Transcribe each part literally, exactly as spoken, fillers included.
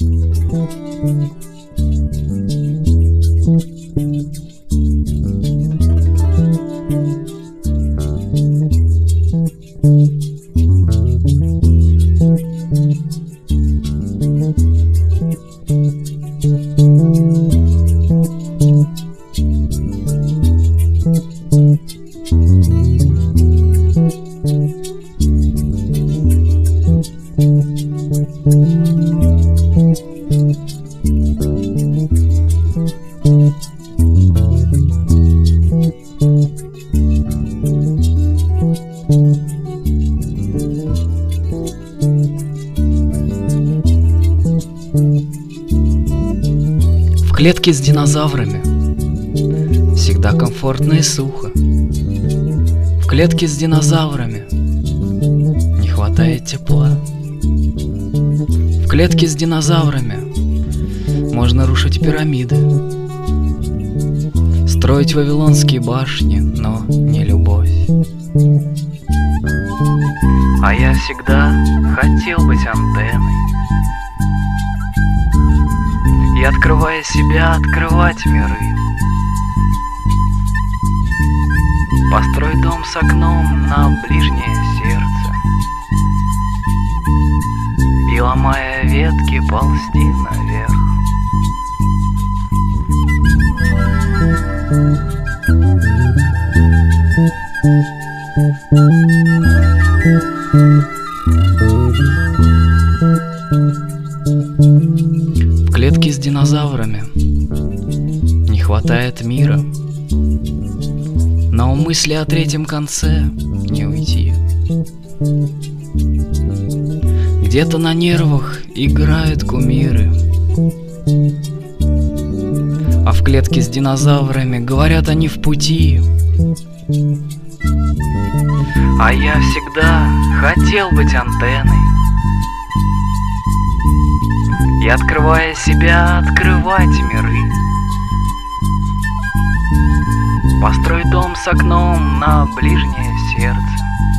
В клетке с динозаврами всегда комфортно и сухо. В клетке с динозаврами не хватает тепла. В клетке с динозаврами можно рушить пирамиды, строить вавилонские башни, но не любовь. А я всегда хотел быть антенной и, открывая себя, открывать миры. Построй дом с окном на ближнее сердце и, ломая ветки, ползти наверх. В клетке с динозаврами не хватает мира, но у мысли о третьем конце не уйти. Где-то на нервах играют кумиры, а в клетке с динозаврами говорят они в пути. А я всегда хотел быть антенной и, открывая себя, открывать миры. Построй дом с окном на ближнее сердце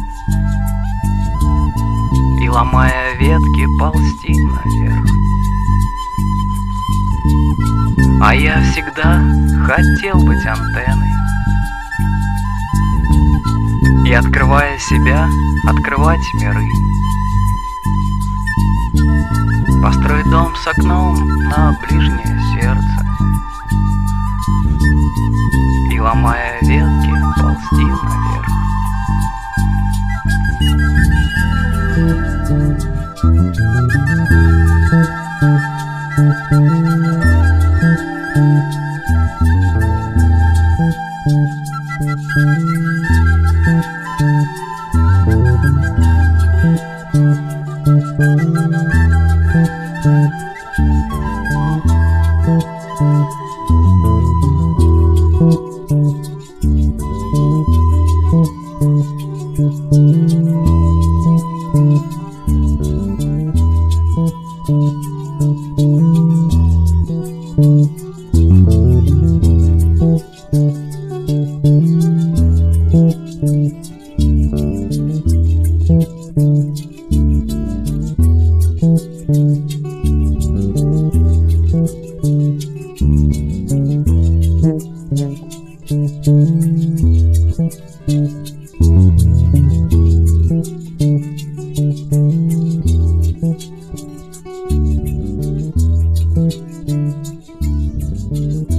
и, ломая ветки, ползти наверх. А я всегда хотел быть антенной и, открывая себя, открывать миры. Построй дом с окном на ближнее сердце и, ломая ветки, ползти наверх. Thank you.